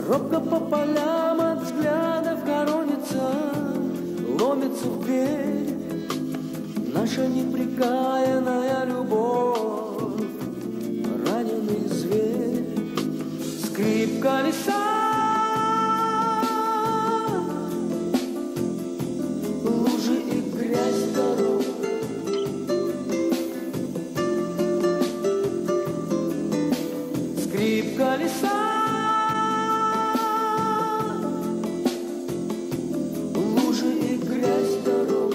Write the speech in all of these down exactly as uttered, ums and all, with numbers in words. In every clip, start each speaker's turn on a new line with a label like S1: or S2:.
S1: Робко по полям от взглядов хоронится, ломится в дверь наша непрекаянная любовь, раненый зверь, скрип колеса, лужи и грязь дорог. Скрип колеса, лужи и грязь дорог.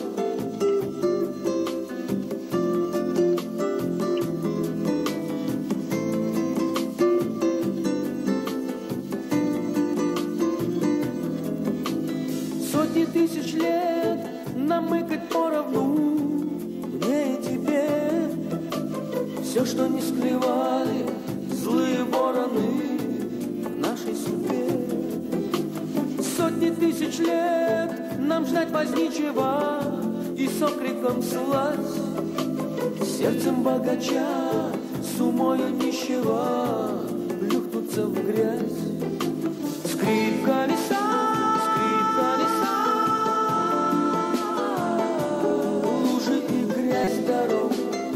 S1: Сотни тысяч лет намыкать поровну мне и тебе. Все, что не склевали злые вороны в нашей судьбе. Сотни тысяч лет нам ждать возничего и с окриком слазь, сердцем богача, с умою нищего плюхнуться в грязь. Скрип колеса, скрип колеса, лужи и грязь дорог.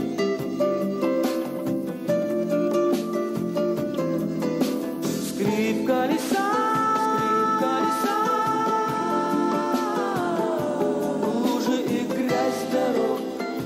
S1: Скрип колеса, скрип колеса, лужи и грязь дорог.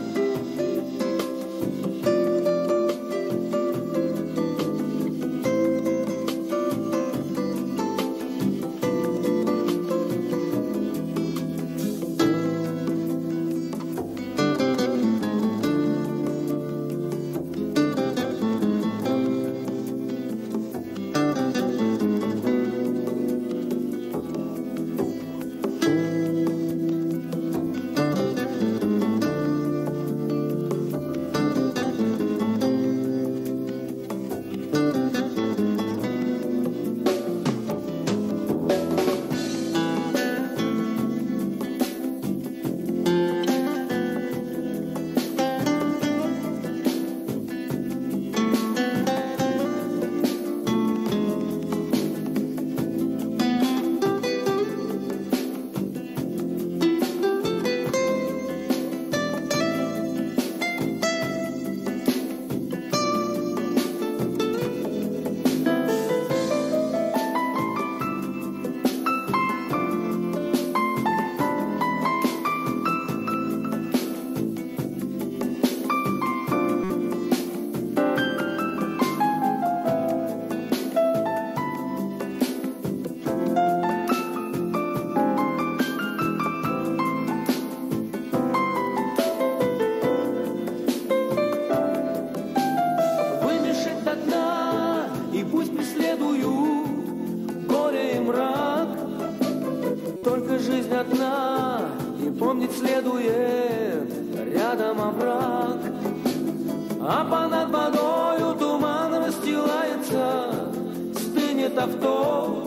S1: Пусть преследуют горе и мрак, только жизнь одна, и помнить следует рядом овраг. А понад водою туман расстилается, стынет авто,